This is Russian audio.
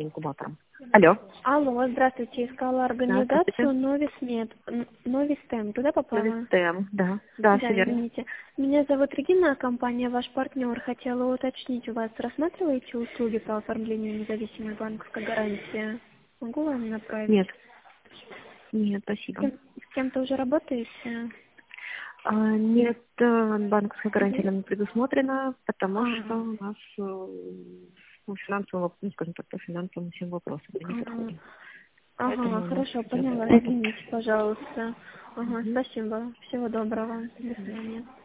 инкубатором. Алло. Алло, здравствуйте. Искала организацию Новисмед. Новистем. Туда попала? Новистем, да. Да, Все верно. извините. Меня зовут Регина, компания «Ваш партнер». Хотела уточнить, у вас рассматриваете услуги по оформлению независимой банковской гарантии? Могу вам направить? Нет. Нет, спасибо. С кем-то уже работаете? Нет, банковская гарантия нам не предусмотрена, потому что у нас финансового, скажем так, по финансовым всем вопросам мы не подходим. Ага, хорошо, поняла. Извините, пожалуйста. Ага, спасибо. Всего доброго. До свидания.